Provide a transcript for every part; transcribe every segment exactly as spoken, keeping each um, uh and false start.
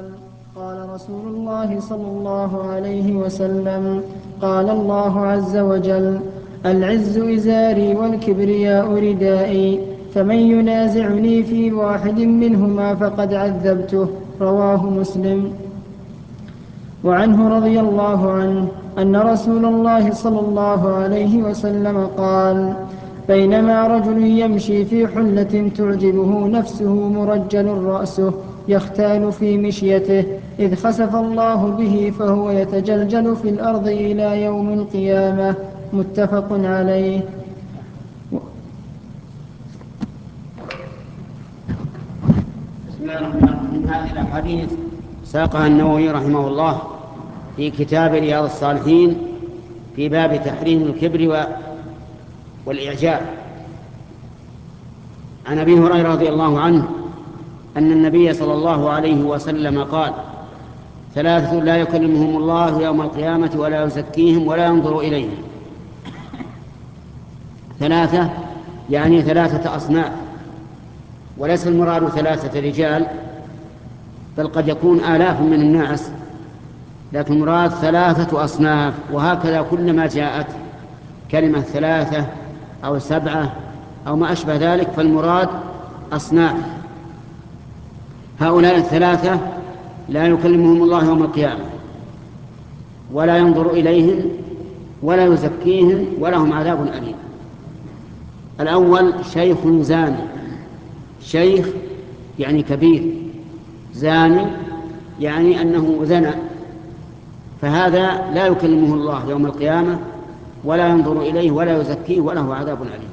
قال قال رسول الله صلى الله عليه وسلم: قال الله عز وجل: العز إزاري والكبرياء ردائي، فمن ينازعني في واحد منهما فقد عذبته. رواه مسلم. وعنه رضي الله عنه أن رسول الله صلى الله عليه وسلم قال: بينما رجل يمشي في حلة تعجبه نفسه مرجل رأسه يختال في مشيته، إذ خسف الله به فهو يتجلجل في الأرض إلى يوم القيامة. متفق عليه. بسم الله الرحمن الرحيم. هذه الأحاديث ساقها النووي رحمه الله في كتاب رياض الصالحين في باب تحريم الكبر والإعجاب. عن أبي هريرة رضي الله عنه أن النبي صلى الله عليه وسلم قال: ثلاثة لا يكلمهم الله يوم القيامة ولا يزكيهم ولا ينظر إليهم. ثلاثة يعني ثلاثة أصناف، وليس المراد ثلاثة رجال، بل قد يكون آلاف من الناس، لكن مراد ثلاثة أصناف. وهكذا كلما جاءت كلمة ثلاثة أو سبعة أو ما أشبه ذلك فالمراد أصناف. هؤلاء الثلاثة لا يكلمهم الله يوم القيامة ولا ينظر إليهم ولا يزكيهم ولهم عذاب أليم. الأول شيخ زاني، شيخ يعني كبير، زاني يعني أنه زنى، فهذا لا يكلمه الله يوم القيامة ولا ينظر إليه ولا يزكيه وله عذاب أليم.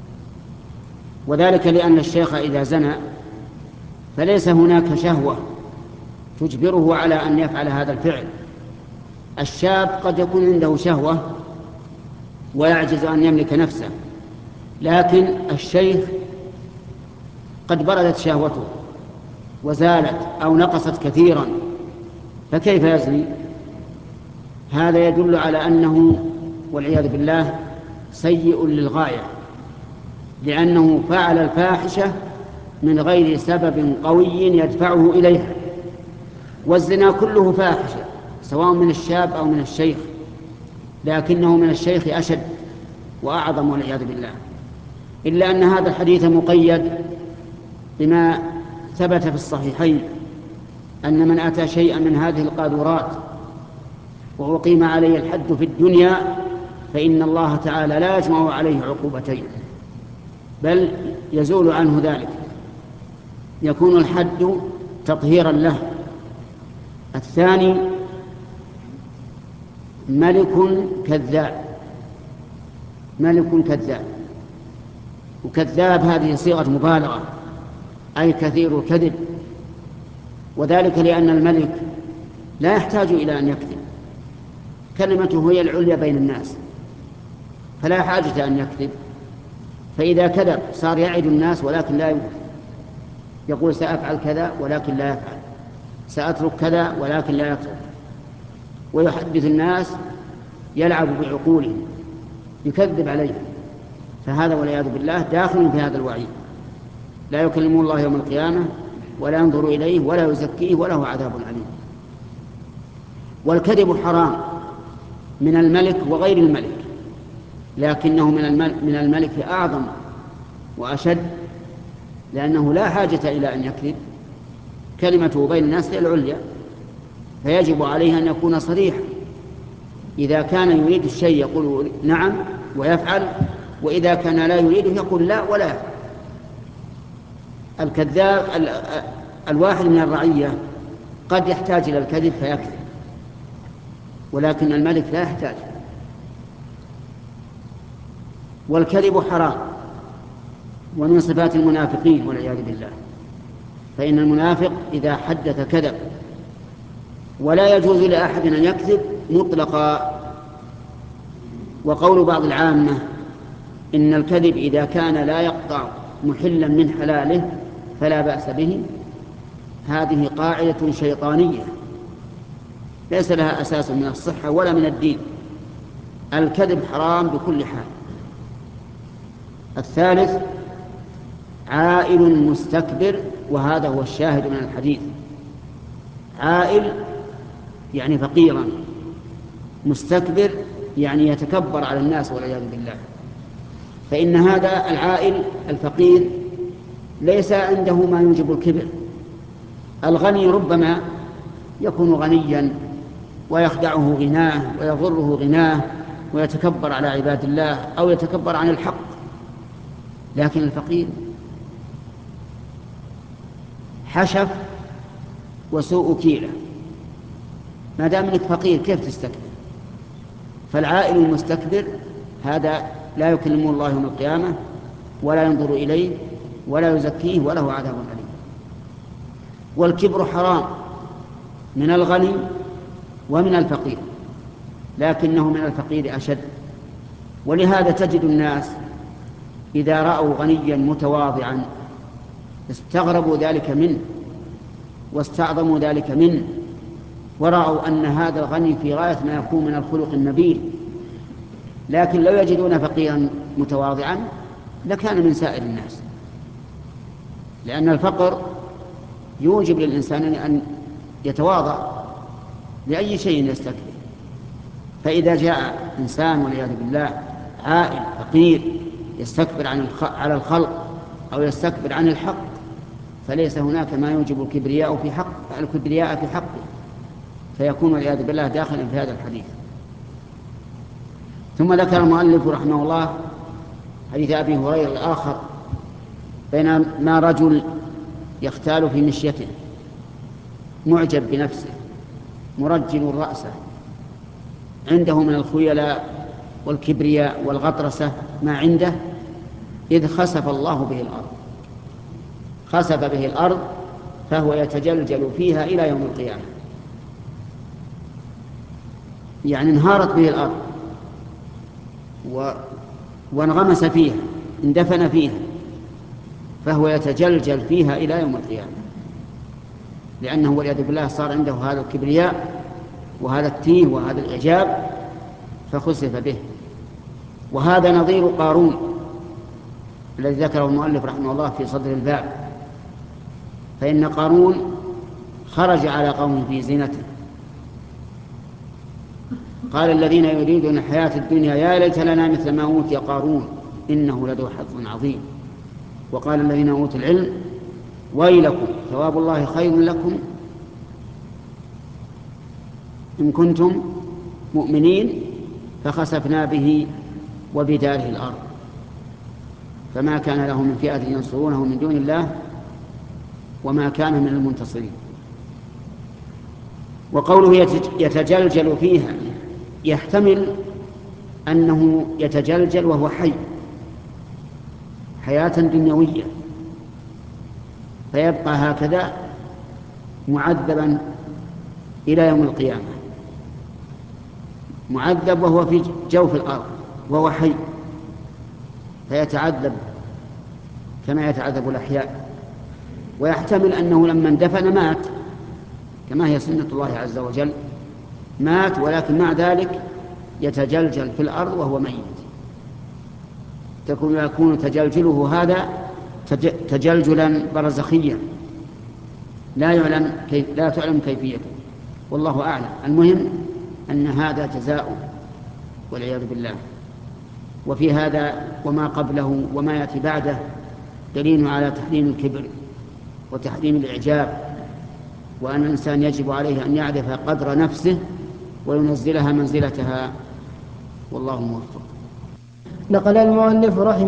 وذلك لأن الشيخ إذا زنى فليس هناك شهوة تجبره على أن يفعل هذا الفعل. الشاب قد يكون عنده شهوة ويعجز أن يملك نفسه، لكن الشيخ قد بردت شهوته وزالت أو نقصت كثيرا، فكيف يزني؟ هذا يدل على أنه والعياذ بالله سيء للغاية، لأنه فعل الفاحشة من غير سبب قوي يدفعه إليها. والزنا كله فاحشة سواء من الشاب أو من الشيخ، لكنه من الشيخ أشد وأعظم والعياذ بالله. إلا أن هذا الحديث مقيد بما ثبت في الصحيحين أن من أتى شيئا من هذه القاذورات وأقيم عليه الحد في الدنيا فإن الله تعالى لا يجمع عليه عقوبتين، بل يزول عنه ذلك، يكون الحد تطهيرا له. الثاني ملك كذاب، ملك كذاب، وكذاب هذه صيغة مبالغة أي كثير الكذب، وذلك لأن الملك لا يحتاج إلى أن يكذب، كلمته هي العليا بين الناس فلا حاجة أن يكذب. فإذا كذب صار يعد الناس ولكن لا يوفي، يقول سأفعل كذا ولكن لا يفعل، سأترك كذا ولكن لا يترك، ويحدث الناس يلعب بعقولهم، يكذب عليهم. فهذا والعياذ بالله داخل في هذا الوعيد: لا يكلمه الله يوم القيامة ولا ينظر إليه ولا يزكيه وله عذاب عليم. والكذب حرام من الملك وغير الملك، لكنه من الملك, من الملك أعظم وأشد، لأنه لا حاجة إلى أن يكذب، كلمته بين الناس هي العليا، فيجب عليه أن يكون صريحا. إذا كان يريد الشيء يقول نعم ويفعل، وإذا كان لا يريده يقول لا ولا يفعل. الكذاب الواحد من الرعية قد يحتاج إلى الكذب فيكذب، ولكن الملك لا يحتاج. والكذب حرام ومن صفات المنافقين والعياذ بالله، فإن المنافق إذا حدث كذب، ولا يجوز لأحد أن يكذب مطلقا. وقول بعض العامة إن الكذب إذا كان لا يقطع محلا من حلاله فلا بأس به، هذه قاعدة شيطانية ليس لها أساس من الصحة ولا من الدين. الكذب حرام بكل حال. الثالث عائل مستكبر، وهذا هو الشاهد من الحديث: عائل يعني فقيرا، مستكبر يعني يتكبر على الناس والعياذ بالله. فإن هذا العائل الفقير ليس عنده ما يوجب الكبر. الغني ربما يكون غنيا ويخدعه غناه ويضره غناه ويتكبر على عباد الله أو يتكبر عن الحق، لكن الفقير حشف وسوء كيلة. ما دام انك فقير كيف تستكبر؟ فالعائل المستكبر هذا لا يكلمه الله يوم القيامة ولا ينظر إليه ولا يزكيه وله عذاب أليم. والكبر حرام من الغني ومن الفقير، لكنه من الفقير أشد. ولهذا تجد الناس إذا رأوا غنيا متواضعا استغربوا ذلك منه واستعظموا ذلك منه، ورأوا أن هذا الغني في غاية ما يكون من الخلق النبيل. لكن لو يجدون فقيرا متواضعا لكان من سائر الناس، لأن الفقر يوجب للإنسان أن يتواضع لأي شيء يستكبر. فإذا جاء إنسان والعياذ بالله عائل فقير يستكبر عن على الخلق أو يستكبر عن الحق، فليس هناك ما يوجب الكبرياء في حق الكبرياء في حقه، فيكون والعياذ بالله داخلا في هذا الحديث. ثم ذكر المؤلف رحمه الله حديث أبي هريرة الآخر، بينما رجل يختال في مشيته معجب بنفسه مرجل رأسه، عنده من الخيلاء والكبرياء والغطرسة ما عنده، إذ خسف الله به الأرض. خسف به الأرض فهو يتجلجل فيها إلى يوم القيامة، يعني انهارت به الأرض و... وانغمس فيها، اندفن فيها، فهو يتجلجل فيها إلى يوم القيامة، لأنه والعياذ بالله صار عنده هذا الكبرياء وهذا التيه وهذا الإعجاب فخسف به. وهذا نظير قارون الذي ذكره المؤلف رحمه الله في صدر الباب. فإن قارون خرج على قوم في زينته، قال الذين يريدون الحياة الدنيا يا ليت لنا مثل ما أوتي قارون إنه لذو حظ عظيم. وقال الذين أوتوا العلم ويلكم ثواب الله خير لكم إن كنتم مؤمنين فخسفنا به وبداره الأرض فما كان له من فئة ينصرونه من دون الله وما كان من المنتصرين. وقوله يتجلجل فيها يحتمل أنه يتجلجل وهو حي حياة دنيوية، فيبقى هكذا معذبا إلى يوم القيامة، معذب وهو في جوف الأرض وهو حي، فيتعذب كما يتعذب الأحياء. ويحتمل أنه لما اندفن مات كما هي سنة الله عز وجل، مات ولكن مع ذلك يتجلجل في الأرض وهو ميت، تكون يكون تجلجله هذا تجلجلا برزخيا لا يعلم كيف لا تعلم كيفيته، والله أعلم. المهم أن هذا جزاء والعياذ بالله. وفي هذا وما قبله وما يأتي بعده دليل على تحريم الكبر وتحريم الإعجاب، وأن الإنسان يجب عليه أن يعرف قدر نفسه وينزلها منزلتها، والله موفق. نقل المؤلف رحمه